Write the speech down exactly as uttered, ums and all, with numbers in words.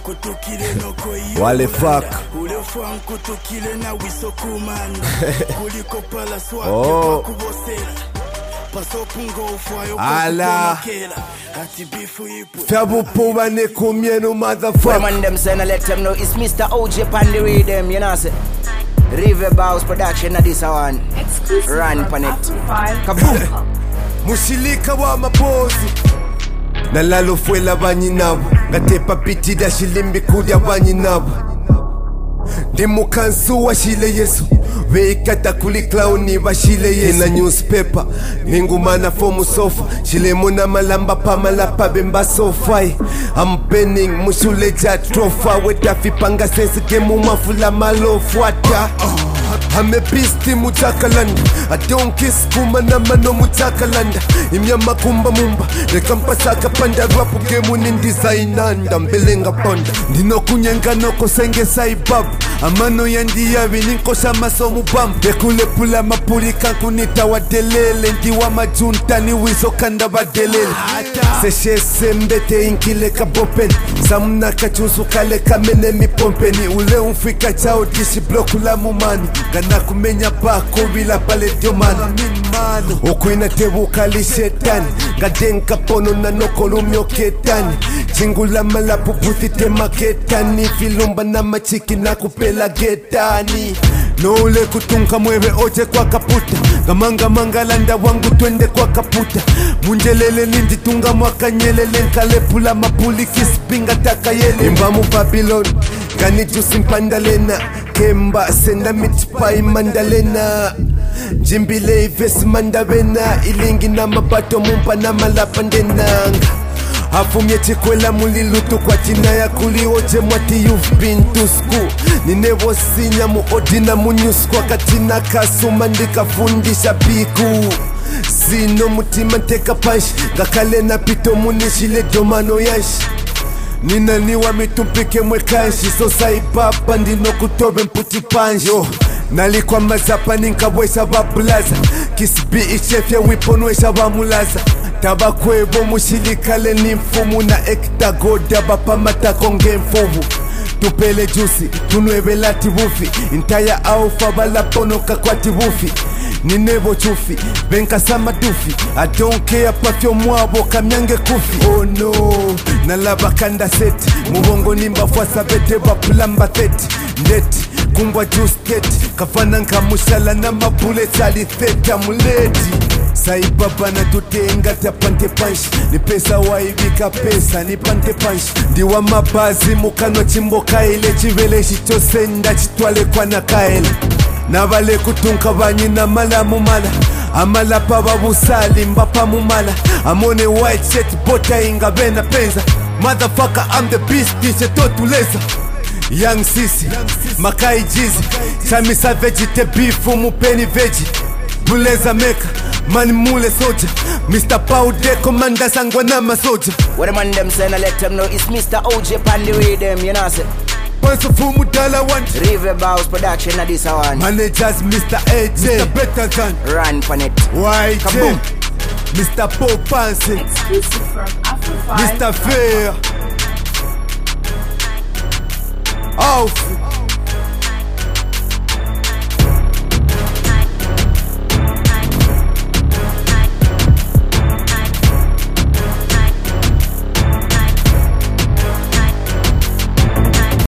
Wale fuck. Oh. Ala. Fabu Puma ne kumye no motherfucker. Man them say, let them know it's Mister O J pan the rhythm, you know say. River Bows production na this one. Run pan it. Kaboom. Mushilika wa mapozi. Na lalo fuela banyi nabo. Gatepa piti da shilimbi kudia banyi nabo. Demo kansu wa shile yesu. Weikata kuli klauni wa shile yesu. Na newspaper Ningu mana fomu sofa. Shile muna malamba pa malapa bemba sofai. I'm penning mushule ja trofa. Wetafi panga sensi gemu mafula malofuata. Hame pisti mutakalanda. I don't kiss kuma na mano mutakalanda. Imya makumba mumba. Rekampa saka panda rapu gemu nindizainanda. Mbelenga panda. Ndino kunyenga noko senge saibabu. Amano yandi yavi ninko shama somu bambu. Dekule pula mapuri kanku nita wadelele. Ndiwa majunta ni wizo kanda wadelele. Seshe sembete inkile kabopen. Samuna kachunsu kale kamene mipompeni. Ule umfika chao dishi bloku la mumani. Gana kumenya bako wila pale diomani. Okuina tebu kali shetani. Gadenka pono na noko lumyo ketani. Jingula malapu puthi tema ketani. Filumba na machiki na kupela getani. No ule kutunka mwewe oje kwa kaputa. Gamanga mangalanda wangu twende kwa kaputa. Munjelele nindi tunga mwaka nyelele. Nkale pula mapuli kispinga taka yele. Imbamu Babylon Gani jusi mpandalena. Kemba senda mitipai mandalena. Jimbile ivesi mandavena. Ilingi na mabato mumpa na malapandenanga. Afumye chikwela mulilutu kwa tina ya kuli oje mwati you've been to school. Ninevo sinya mu odina munyusu kwa katina kasuma ndika fundisha piku. Zino mutima nteka panshi. Gakale na pito munishile domano yashi. Nina niwa mitumpike mwekanshi. So saibaba ndino kutobe mputi panjo. Nalikwa mazapa ninkabwesa babulaza. Kisbi ichefya wiponwesha bamulaza. Tabakwebo mushilikale ni mfumu na ekta goda bapa matakonge mfuvu. Tupele jusi, tunwebe lati bufi. Intaya au fabala pono kakwati bufi. Ninebo chufi, benka sama dufi. I don't care pafyo mwabo kamyange kufi. Oh no, nalaba kanda seti. Mubongo nimba fwasa bete bapulamba theti. Ndeti, kumbwa juice keti. Kafana nka mushala na mabule tali theta muleti. Saibaba na tutenga tapante panshi. Ni pesa waibika pesa ni pante panshi. Ndiwa mabazi mukano chimbo kaile. Chivele shichosenda chitwale kwa na kaile. Navale kutunka banyi na mala mumala. Amala pa babusali mbapa mumala. Amone white shirt bota inga bena penza. Motherfucker I'm the beast tishe totuleza. Young sisi, makai jizi. Chamisa vegete beefu mupeni vegi. Muleza meka, mani mule soja. Mister Paude commander sangwa na masoja. What the man them say, let them know it's Mister O J pan the rhythm, you know say. Once fumu dala want. River Bows production na this one. Managers Mister A J, Mister Better Than. Run pan it. Y J, Mister Paul Pansy, Mister Fair. Oh.